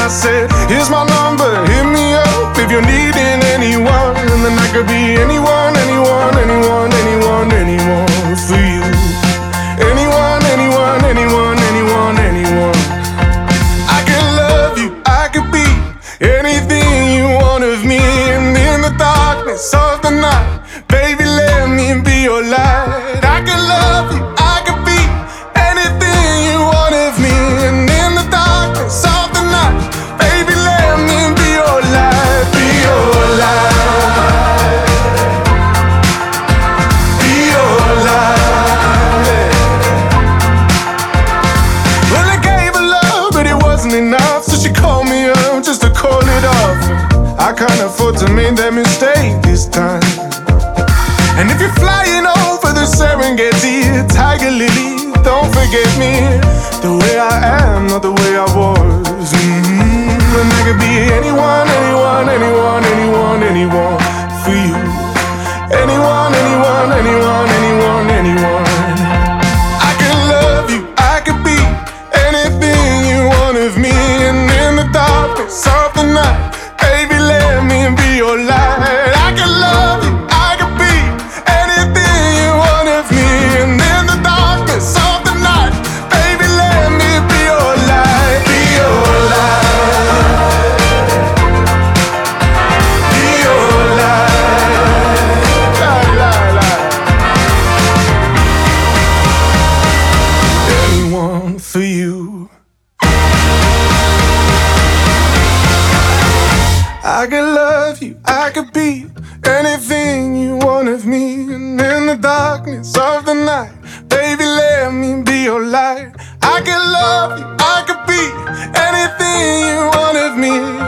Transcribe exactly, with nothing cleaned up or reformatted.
I said, here's my number, hit me up if you're needing anyone. And then I could be anyone, anyone, anyone, anyone, anyone for you. Anyone, anyone, anyone, anyone, anyone. I could love you, I could be anything you want of me. And in the darkness of the night, baby, let me be your light. I could love you, I could be anything you want of me. And in the darkness of the night, baby, let me be your light, be your light, be your light. Well, I gave her love, but it wasn't enough, so she called me up just to call it off. I can't afford to make that mistake this time. And if you're flying over the Serengeti, Tiger Lily, don't forget me. The way I am, not the way I was. Mm-hmm. And I could be anyone, anyone, anyone, anyone, anyone for you. Anyone, anyone, anyone, anyone, anyone. I could love you, I could be anything you want of me. And in the darkness of the night, baby, let me be your light. I could love you, I could be anything you want of me. And in the darkness of the night, baby, let me be your light, be your light, be your light, la, la, la. Anyone for you. I could love you, I could be anything you want of me. And in the darkness of the night, baby, let me be your light. I could love you, I could be anything you want of me.